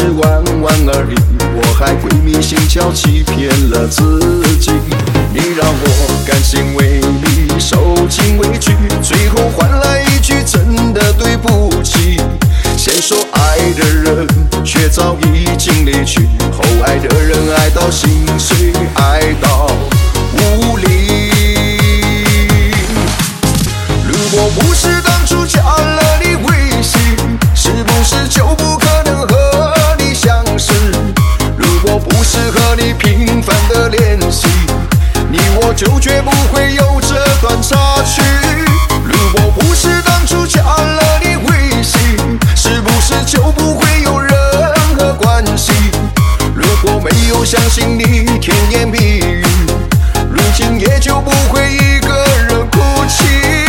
玩玩而已，我还鬼迷心窍欺骗了自己。你让我甘心为你受尽委屈，最后换来一句真的对不起。先说爱的人却早已经离去，后爱的人爱到心碎，爱到无力。如果不是当初加了你微信，是不是就不可能和你相识？如果不是和你频繁的联系，你我就绝不会有这段插曲。如果不是当初加了你微信，是不是就不会有任何关系？如果没有相信你甜言蜜语，如今也就不会一个人哭泣。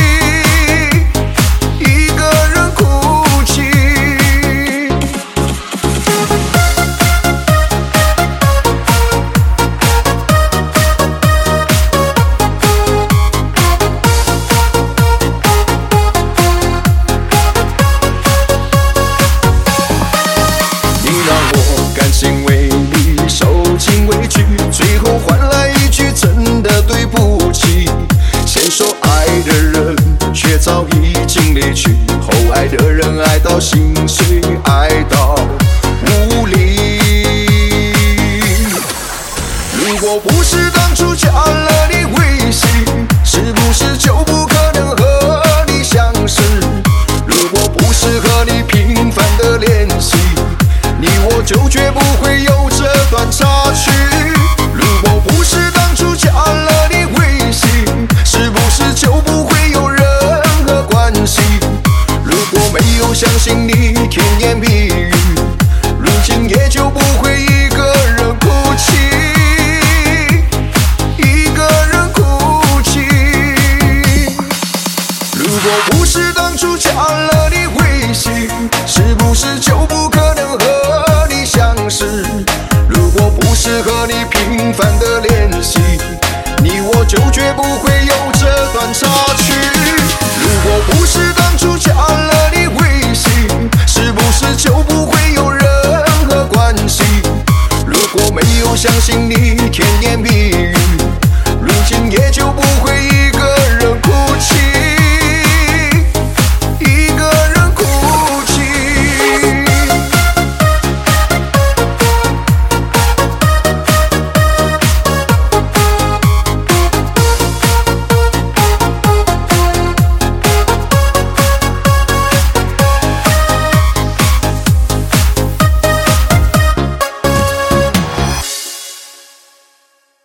甘心为你受尽委屈，最后换来一句真的对不起。先说爱的人却早已经离去，后爱的人爱到心碎，爱到无力。如果不是当初加了你微信，是不是就不可能和你相识？如果不是和你频繁的联系，你我就绝不会有这段插曲。如果不是当初加了你微信，是不是就不会有任何关系？如果没有相信你甜言蜜语，如今也就不会一个人哭泣，一个人哭泣。如果不是当初加了你微信，是不是就不可能和你相识？如果不是和你频繁的联系，你我就绝不会有这段插曲。如果不是当初加了你微信，是不是就不会有任何关系？如果没有相信你甜言蜜语，